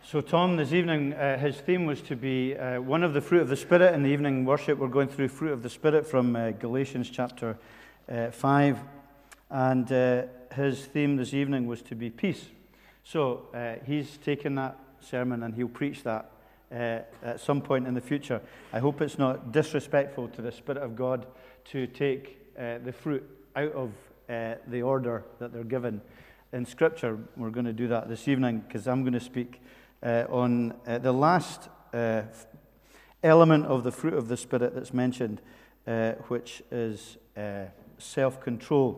So Tom, this evening, his theme was to be one of the fruit of the Spirit. In the evening worship, we're going through fruit of the Spirit from Galatians chapter 5. And his theme this evening was to be peace. So he's taken that sermon and he'll preach that at some point in the future. I hope it's not disrespectful to the Spirit of God to take the fruit out of the order that they're given in Scripture. We're going to do that this evening because I'm going to speak on the last element of the fruit of the Spirit that's mentioned, which is self-control.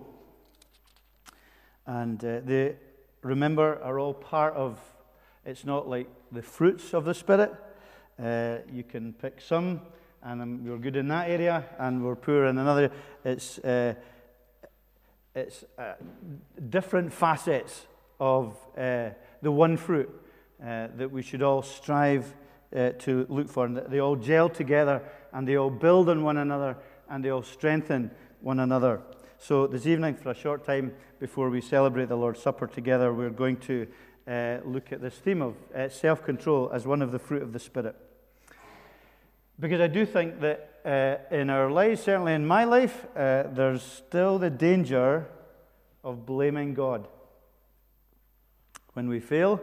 And they, remember, are all part of, it's not like the fruits of the Spirit. You can pick some, and we're good in that area, and we're poor in another. It's different facets of the one fruit that we should all strive to look for. And they all gel together, and they all build on one another, and they all strengthen one another. So this evening, for a short time before we celebrate the Lord's Supper together, we're going to look at this theme of self-control as one of the fruit of the Spirit. Because I do think that in our lives, certainly in my life, there's still the danger of blaming God. When we fail,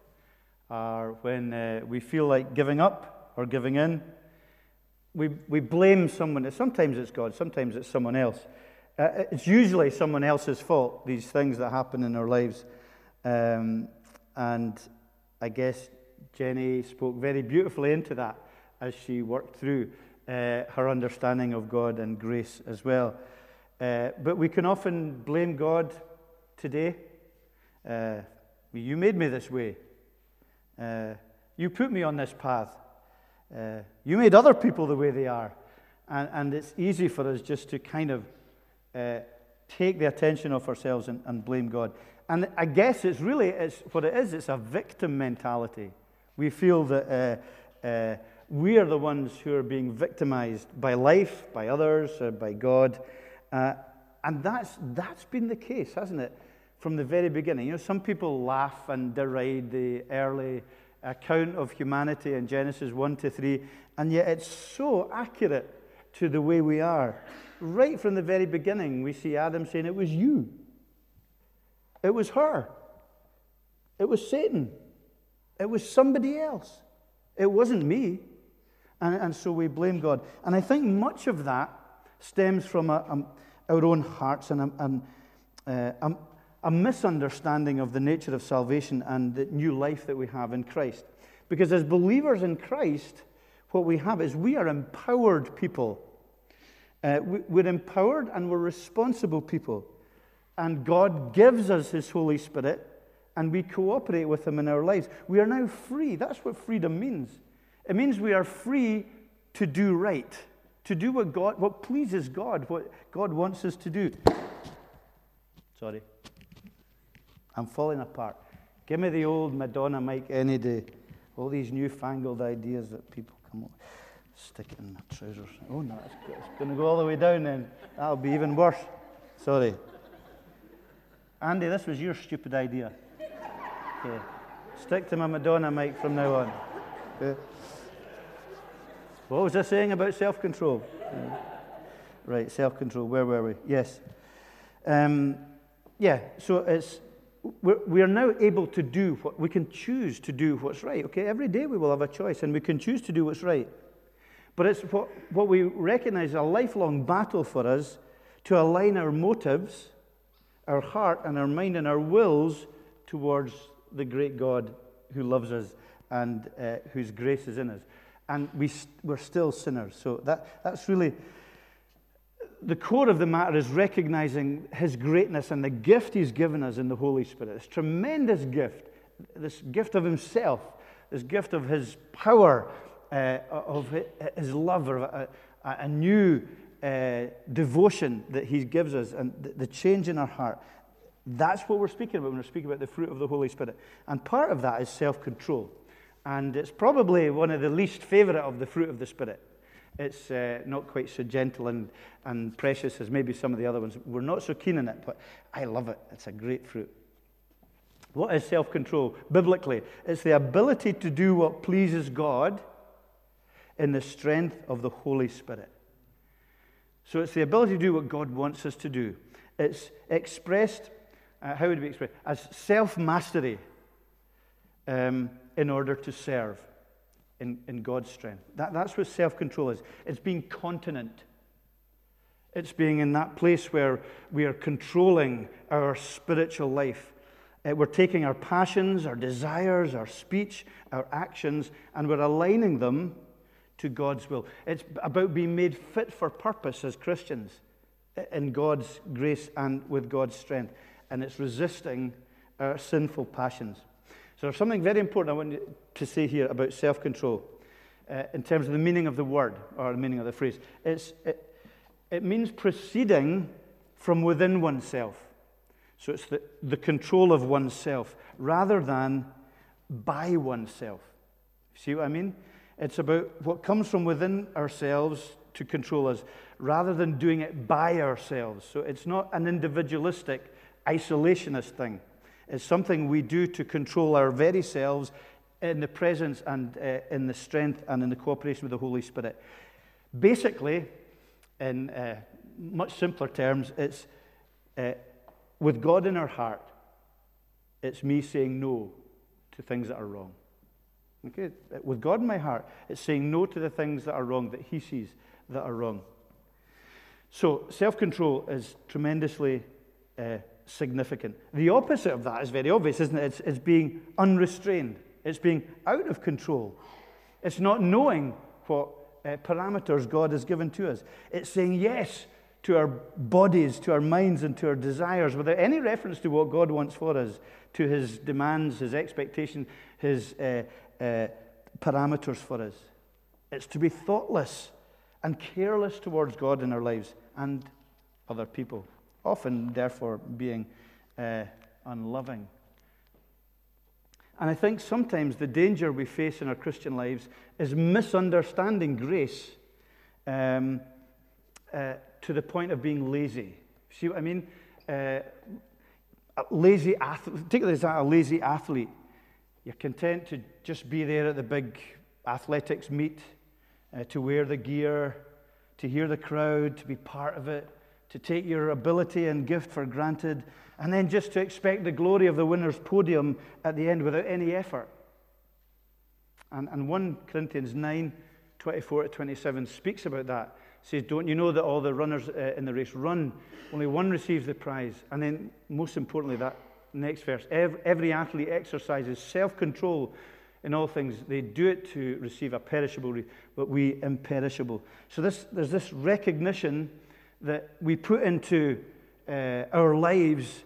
or when we feel like giving up or giving in, we blame someone. Sometimes it's God, sometimes it's someone else. It's usually someone else's fault, these things that happen in our lives. And I guess Jenny spoke very beautifully into that as she worked through her understanding of God and grace as well. But we can often blame God today. You made me this way. You put me on this path. You made other people the way they are. And it's easy for us just to kind of take the attention off ourselves and blame God. And I guess it's what it is. It's a victim mentality. We feel that we are the ones who are being victimized by life, by others, by God. And that's been the case, hasn't it? From the very beginning. You know, some people laugh and deride the early account of humanity in Genesis 1-3, and yet it's so accurate to the way we are. Right from the very beginning, we see Adam saying, "It was you. It was her. It was Satan. It was somebody else. It wasn't me." And so we blame God. And I think much of that stems from our own hearts and a misunderstanding of the nature of salvation and the new life that we have in Christ. Because as believers in Christ, what we have is we are empowered people. We're empowered and we're responsible people. And God gives us His Holy Spirit, and we cooperate with Him in our lives. We are now free. That's what freedom means. It means we are free to do right, to do what pleases God, what God wants us to do. Sorry. I'm falling apart. Give me the old Madonna mic any day. All these newfangled ideas that people come up with. Stick it in my trousers. Oh no, it's going to go all the way down then. That'll be even worse. Sorry. Andy, this was your stupid idea. Okay. Stick to my Madonna mic from now on. Okay. What was I saying about self-control? Right, self-control. Where were we? Yes. So we are now able to do what we can choose to do what's right. Okay, every day we will have a choice, and we can choose to do what's right. But it's what we recognize a lifelong battle for us to align our motives, our heart, and our mind and our wills towards the great God who loves us and whose grace is in us. And we're still sinners. So that's really the core of the matter, is recognizing His greatness and the gift He's given us in the Holy Spirit. This tremendous gift, this gift of Himself, this gift of His power, of His love, or a new devotion that He gives us, and the change in our heart. That's what we're speaking about when we're speaking about the fruit of the Holy Spirit. And part of that is self-control. And it's probably one of the least favorite of the fruit of the Spirit. It's not quite so gentle and precious as maybe some of the other ones. We're not so keen on it, but I love it. It's a great fruit. What is self-control? Biblically, it's the ability to do what pleases God in the strength of the Holy Spirit. So it's the ability to do what God wants us to do. It's expressed, how would we express it? As self-mastery in order to serve in God's strength. That's what self-control is. It's being continent. It's being in that place where we are controlling our spiritual life. We're taking our passions, our desires, our speech, our actions, and we're aligning them to God's will. It's about being made fit for purpose as Christians in God's grace and with God's strength. And it's resisting our sinful passions. So there's something very important I want you to say here about self-control in terms of the meaning of the word or the meaning of the phrase. It means proceeding from within oneself. So it's the control of oneself rather than by oneself. See what I mean? It's about what comes from within ourselves to control us rather than doing it by ourselves. So it's not an individualistic, isolationist thing. It's something we do to control our very selves in the presence and in the strength and in the cooperation with the Holy Spirit. Basically, in much simpler terms, it's with God in our heart, it's me saying no to things that are wrong. Okay? With God in my heart, it's saying no to the things that are wrong, that He sees that are wrong. So, self-control is tremendously significant. The opposite of that is very obvious, isn't it? It's being unrestrained. It's being out of control. It's not knowing what parameters God has given to us. It's saying yes to our bodies, to our minds, and to our desires without any reference to what God wants for us, to His demands, His expectations, His parameters for us. It's to be thoughtless and careless towards God in our lives and other people, often, therefore, being unloving. And I think sometimes the danger we face in our Christian lives is misunderstanding grace to the point of being lazy. See what I mean? A lazy athlete, take this as a lazy athlete. You're content to just be there at the big athletics meet, to wear the gear, to hear the crowd, to be part of it, to take your ability and gift for granted, and then just to expect the glory of the winner's podium at the end without any effort. And 1 Corinthians 9, 24-27 speaks about that. It says, don't you know that all the runners in the race run, only one receives the prize? And then, most importantly, that next verse, every athlete exercises self-control in all things. They do it to receive a perishable, but we imperishable. So there's this recognition that we put into our lives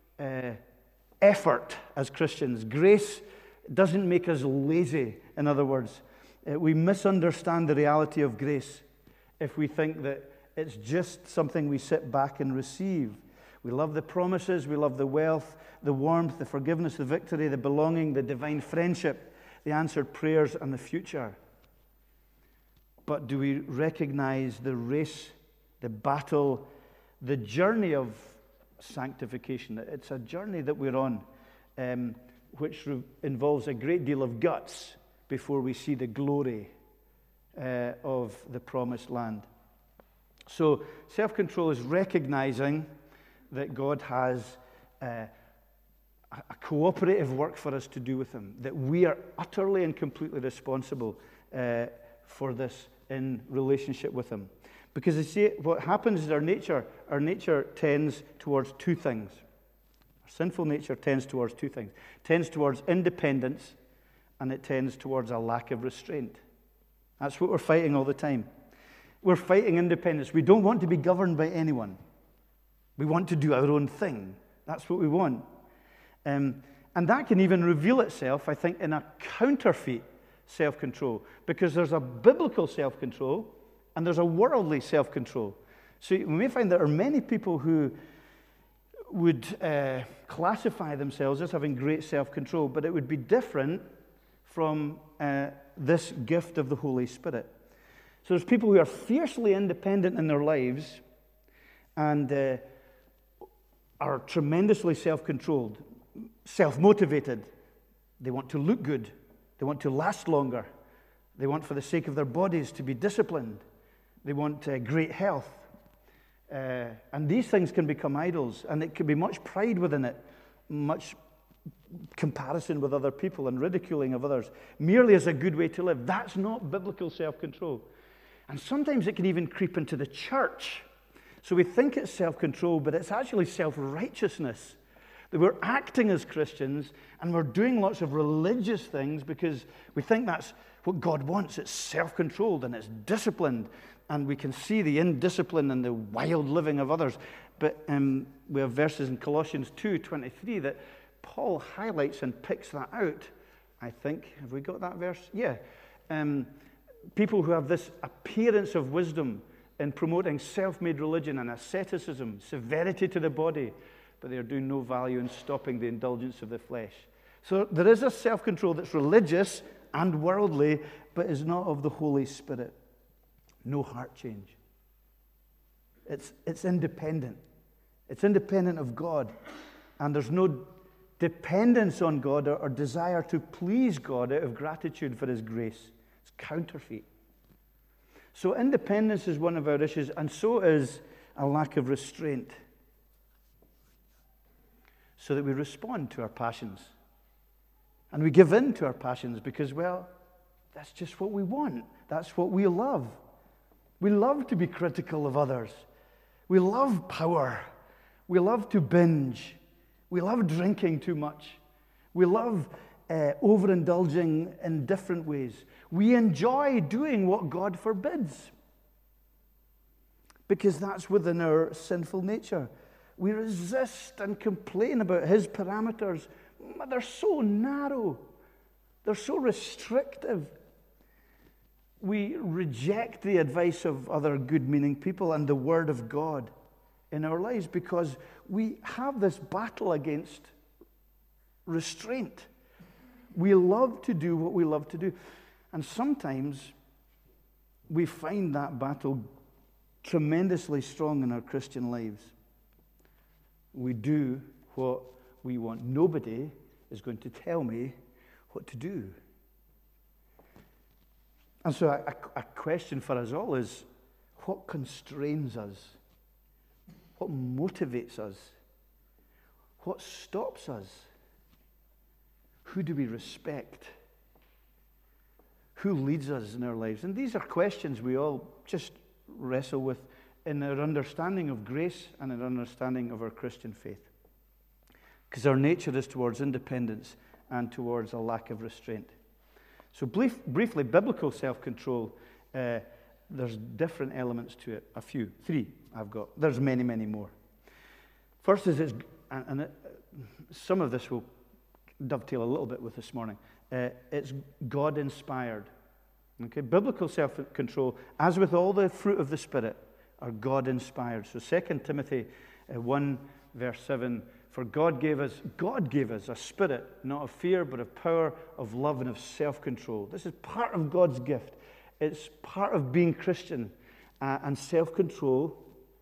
effort as Christians. Grace doesn't make us lazy, in other words. We misunderstand the reality of grace if we think that it's just something we sit back and receive. We love the promises, we love the wealth, the warmth, the forgiveness, the victory, the belonging, the divine friendship, the answered prayers, and the future. But do we recognize the race, the battle, the journey of sanctification? It's a journey that we're on, which involves a great deal of guts before we see the glory of the promised land. So self-control is recognizing that God has a cooperative work for us to do with Him, that we are utterly and completely responsible for this in relationship with Him. Because you see, what happens is our nature tends towards two things. Our sinful nature tends towards two things. It tends towards independence, and it tends towards a lack of restraint. That's what we're fighting all the time. We're fighting independence. We don't want to be governed by anyone. We want to do our own thing. That's what we want. And that can even reveal itself, I think, in a counterfeit self-control. Because there's a biblical self-control and there's a worldly self-control. So we may find there are many people who would classify themselves as having great self-control, but it would be different from this gift of the Holy Spirit. So there's people who are fiercely independent in their lives and are tremendously self-controlled. self-motivated. They want to look good. They want to last longer. They want, for the sake of their bodies, to be disciplined. They want great health. And these things can become idols, and it can be much pride within it, much comparison with other people and ridiculing of others, merely as a good way to live. That's not biblical self-control. And sometimes it can even creep into the church. So we think it's self-control, but it's actually self-righteousness. That we're acting as Christians and we're doing lots of religious things because we think that's what God wants. It's self-controlled and it's disciplined, and we can see the indiscipline and the wild living of others. But we have verses in Colossians 2:23 that Paul highlights and picks that out, I think. Have we got that verse? Yeah. People who have this appearance of wisdom in promoting self-made religion and asceticism, severity to the body, but they are doing no value in stopping the indulgence of the flesh. So there is a self-control that's religious and worldly, but is not of the Holy Spirit. No heart change. It's independent. It's independent of God. And there's no dependence on God or desire to please God out of gratitude for His grace. It's counterfeit. So independence is one of our issues, and so is a lack of restraint. So that we respond to our passions. And we give in to our passions because, well, that's just what we want. That's what we love. We love to be critical of others. We love power. We love to binge. We love drinking too much. We love overindulging in different ways. We enjoy doing what God forbids because that's within our sinful nature. We resist and complain about His parameters. They're so narrow. They're so restrictive. We reject the advice of other good-meaning people and the Word of God in our lives because we have this battle against restraint. We love to do what we love to do. And sometimes we find that battle tremendously strong in our Christian lives. We do what we want. Nobody is going to tell me what to do. And so a question for us all is, what constrains us? What motivates us? What stops us? Who do we respect? Who leads us in our lives? And these are questions we all just wrestle with in our understanding of grace and our understanding of our Christian faith. Because our nature is towards independence and towards a lack of restraint. So briefly, biblical self-control, there's different elements to it. A few. 3 I've got. There's many, many more. First is, some of this will dovetail a little bit with this morning. It's God-inspired. Okay, biblical self-control, as with all the fruit of the Spirit, are God-inspired. So 2 Timothy 1, verse 7, for God gave us a spirit, not of fear, but of power, of love, and of self-control. This is part of God's gift. It's part of being Christian. And self-control,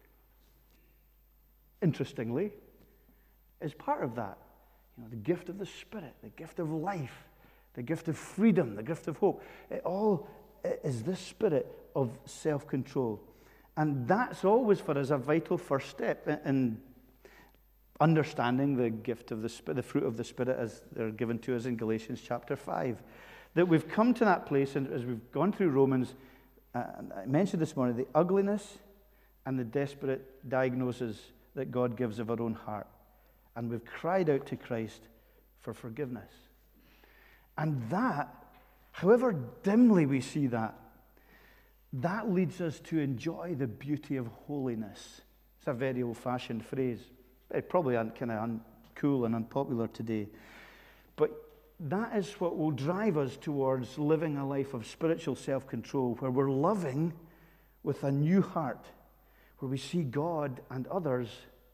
interestingly, is part of that. You know, the gift of the Spirit, the gift of life, the gift of freedom, the gift of hope. It all is this spirit of self-control. And that's always for us a vital first step in understanding the gift of the Spirit, the fruit of the Spirit as they're given to us in Galatians chapter 5. That we've come to that place, and as we've gone through Romans, I mentioned this morning, the ugliness and the desperate diagnosis that God gives of our own heart. And we've cried out to Christ for forgiveness. And that, however dimly we see that, that leads us to enjoy the beauty of holiness. It's a very old-fashioned phrase. It's probably kind of uncool and unpopular today. But that is what will drive us towards living a life of spiritual self-control, where we're loving with a new heart, where we see God and others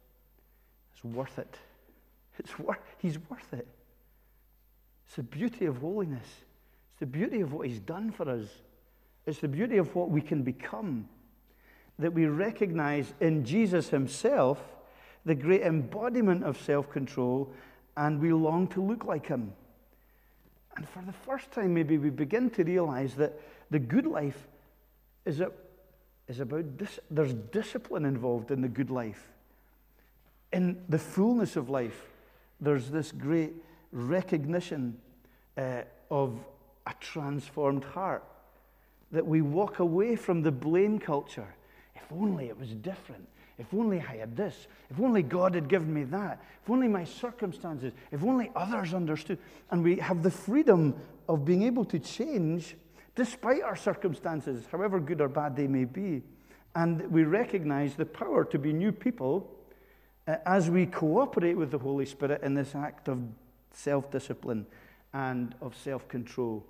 as worth it. He's worth it. It's the beauty of holiness. It's the beauty of what He's done for us. It's the beauty of what we can become, that we recognize in Jesus Himself the great embodiment of self-control and we long to look like him. And for the first time, maybe we begin to realize that the good life is about there's discipline involved in the good life. In the fullness of life, there's this great recognition of a transformed heart, that we walk away from the blame culture. If only it was different. If only I had this. If only God had given me that. If only my circumstances. If only others understood. And we have the freedom of being able to change despite our circumstances, however good or bad they may be. And we recognize the power to be new people as we cooperate with the Holy Spirit in this act of self-discipline and of self-control.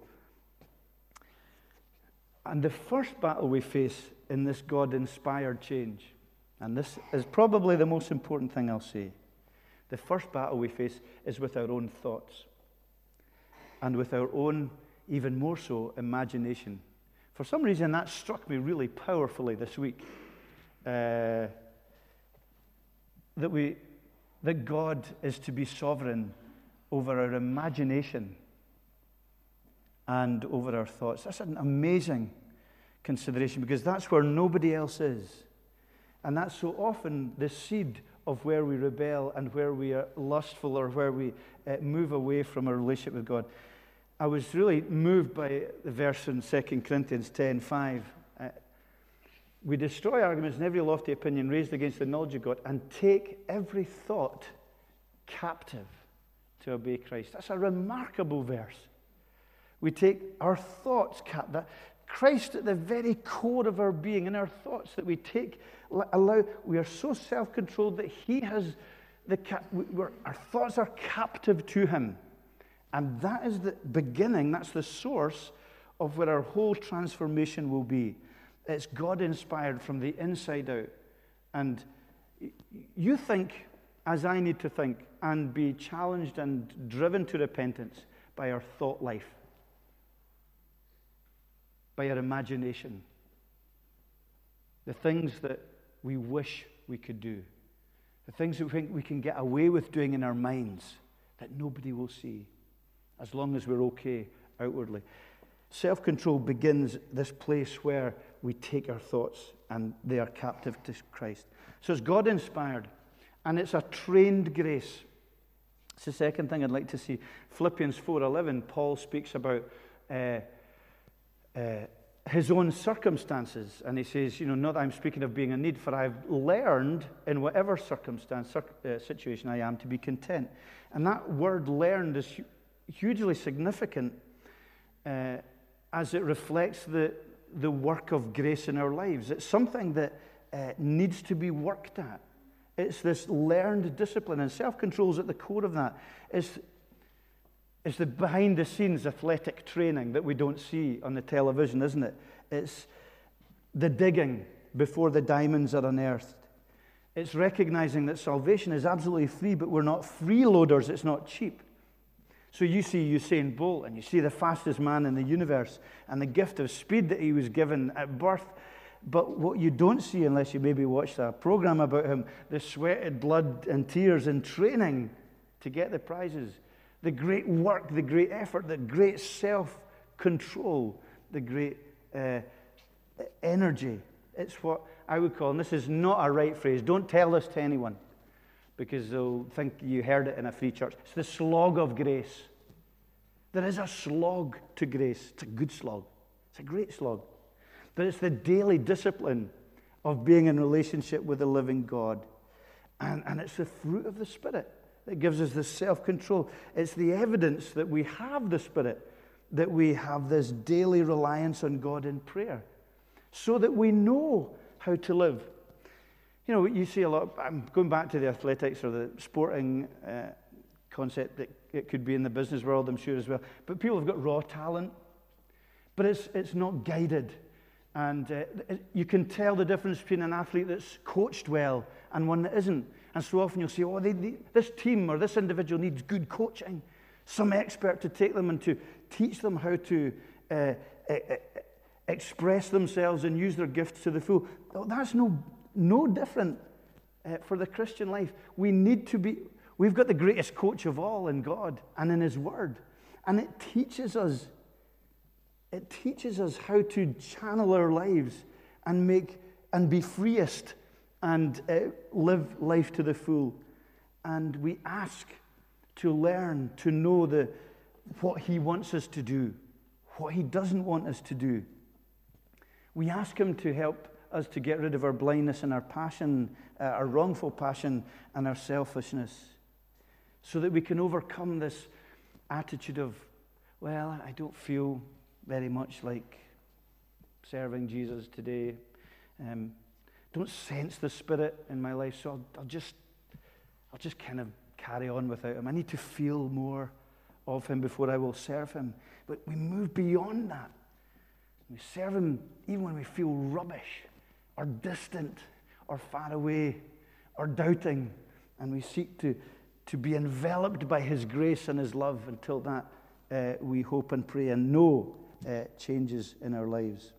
And the first battle we face in this God-inspired change, and this is probably the most important thing I'll say, the first battle we face is with our own thoughts and with our own, even more so, imagination. For some reason, that struck me really powerfully this week, that God is to be sovereign over our imagination and over our thoughts. That's an amazing consideration, because that's where nobody else is. And that's so often the seed of where we rebel and where we are lustful, or where we move away from our relationship with God. I was really moved by the verse in 2 Corinthians 10:5. We destroy arguments and every lofty opinion raised against the knowledge of God, and take every thought captive to obey Christ. That's a remarkable verse. We take our thoughts captive. Christ at the very core of our being, and our thoughts that we take, we are so self-controlled that he has our thoughts are captive to him. And that is the beginning, that's the source of where our whole transformation will be. It's God-inspired from the inside out. And you think as I need to think, and be challenged and driven to repentance by our thought life, by our imagination, the things that we wish we could do, the things that we think we can get away with doing in our minds that nobody will see, as long as we're okay outwardly. Self-control begins this place where we take our thoughts and they are captive to Christ. So it's God-inspired, and it's a trained grace. It's the second thing I'd like to see. Philippians 4:11, Paul speaks about his own circumstances, and he says, not that I'm speaking of being in need, for I've learned in whatever situation I am to be content. And that word learned is hugely significant as it reflects the work of grace in our lives. It's something that needs to be worked at. It's this learned discipline, and self-control is at the core of that. It's the behind-the-scenes athletic training that we don't see on the television, isn't it? It's the digging before the diamonds are unearthed. It's recognizing that salvation is absolutely free, but we're not freeloaders. It's not cheap. So you see Usain Bolt, and you see the fastest man in the universe, and the gift of speed that he was given at birth. But what you don't see, unless you maybe watched a program about him, the sweated blood and tears in training to get the prizes, the great work, the great effort, the great self-control, the great energy. It's what I would call, and this is not a right phrase, don't tell this to anyone, because they'll think you heard it in a free church. It's the slog of grace. There is a slog to grace. It's a good slog. It's a great slog. But it's the daily discipline of being in relationship with the living God. And it's the fruit of the Spirit that gives us this self-control. It's the evidence that we have the Spirit, that we have this daily reliance on God in prayer, so that we know how to live. You see a lot, I'm going back to the athletics or the sporting concept that it could be in the business world, I'm sure, as well. But people have got raw talent, but it's not guided. And you can tell the difference between an athlete that's coached well and one that isn't. And so often you'll say, this team or this individual needs good coaching, some expert to take them and to teach them how to express themselves and use their gifts to the full. That's no different for the Christian life. We need to be, We've got the greatest coach of all in God and in His Word. And it teaches us how to channel our lives and be freest and live life to the full. And we ask to learn, to know what He wants us to do, what He doesn't want us to do. We ask Him to help us to get rid of our blindness and our passion, our wrongful passion and our selfishness, so that we can overcome this attitude of, well, I don't feel very much like serving Jesus today. Don't sense the Spirit in my life, so I'll just kind of carry on without Him. I need to feel more of Him before I will serve Him. But we move beyond that. We serve Him even when we feel rubbish or distant or far away or doubting, and we seek to be enveloped by His grace and His love until that we hope and pray and know changes in our lives.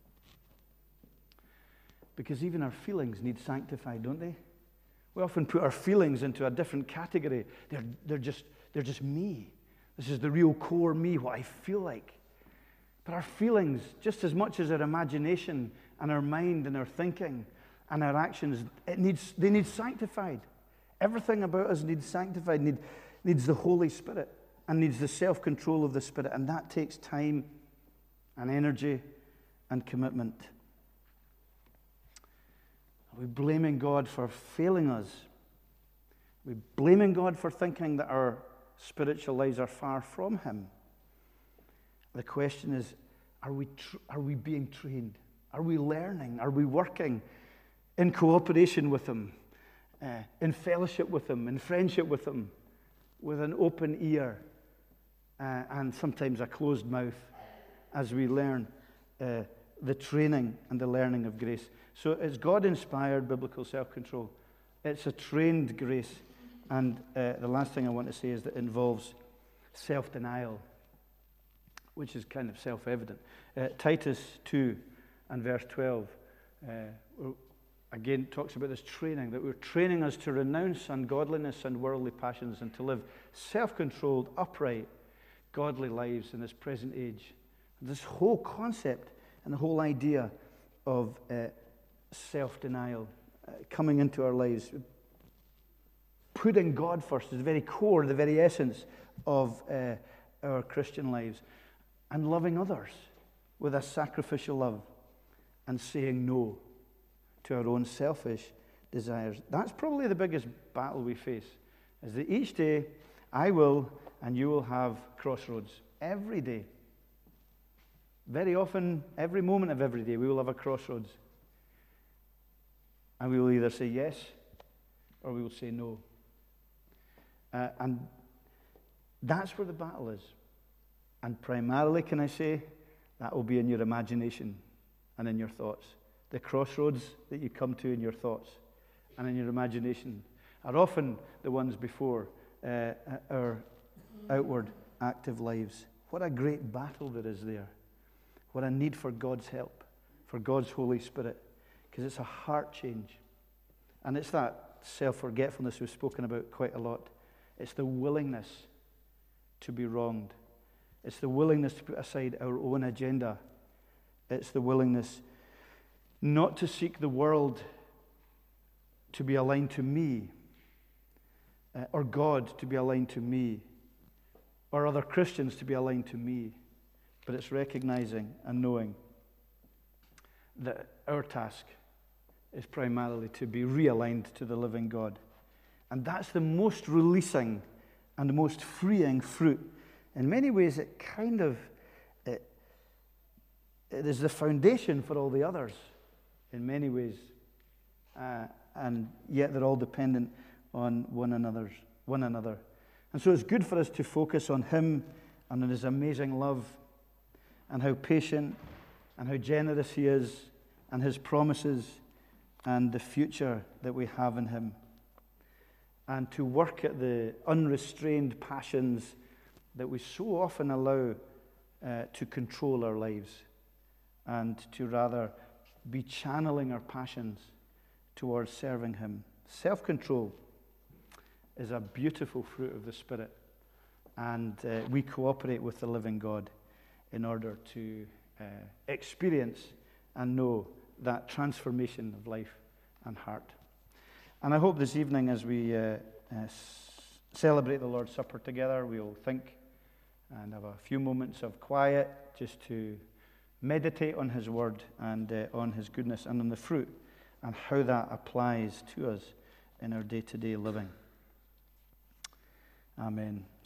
Because even our feelings need sanctified, don't they? We often put our feelings into a different category. They're just me. This is the real core me, what I feel like. But our feelings, just as much as our imagination and our mind and our thinking and our actions, they need sanctified. Everything about us needs sanctified, needs the Holy Spirit and needs the self-control of the Spirit. And that takes time and energy and commitment. Are we blaming God for failing us? Are we blaming God for thinking that our spiritual lives are far from Him? The question is, are we being trained? Are we learning? Are we working in cooperation with Him, in fellowship with Him, in friendship with Him, with an open ear and sometimes a closed mouth as we learn the training and the learning of grace? So it's God-inspired biblical self-control. It's a trained grace. And the last thing I want to say is that it involves self-denial, which is kind of self-evident. Titus 2 and verse 12, again, talks about this training, that we're training us to renounce ungodliness and worldly passions and to live self-controlled, upright, godly lives in this present age. This whole concept and the whole idea of self-denial coming into our lives, putting God first is the very core, the very essence of our Christian lives, and loving others with a sacrificial love and saying no to our own selfish desires. That's probably the biggest battle we face, is that each day I will and you will have crossroads. Every day. Very often, every moment of every day, we will have a crossroads. And we will either say yes or we will say no. And that's where the battle is. And primarily, can I say, that will be in your imagination and in your thoughts. The crossroads that you come to in your thoughts and in your imagination are often the ones before our outward active lives. What a great battle there is there. What a need for God's help, for God's Holy Spirit, because it's a heart change. And it's that self-forgetfulness we've spoken about quite a lot. It's the willingness to be wronged. It's the willingness to put aside our own agenda. It's the willingness not to seek the world to be aligned to me, or God to be aligned to me, or other Christians to be aligned to me. But it's recognizing and knowing that our task is primarily to be realigned to the living God. And that's the most releasing and the most freeing fruit. In many ways, it is the foundation for all the others, in many ways. And yet they're all dependent on one another. And so it's good for us to focus on Him and on His amazing love and how patient and how generous He is and His promises and the future that we have in Him. And to work at the unrestrained passions that we so often allow to control our lives, and to rather be channeling our passions towards serving Him. Self-control is a beautiful fruit of the Spirit. And we cooperate with the living God in order to experience and know that transformation of life and heart. And I hope this evening, as we celebrate the Lord's Supper together, we'll think and have a few moments of quiet just to meditate on His Word and on His goodness and on the fruit and how that applies to us in our day-to-day living. Amen.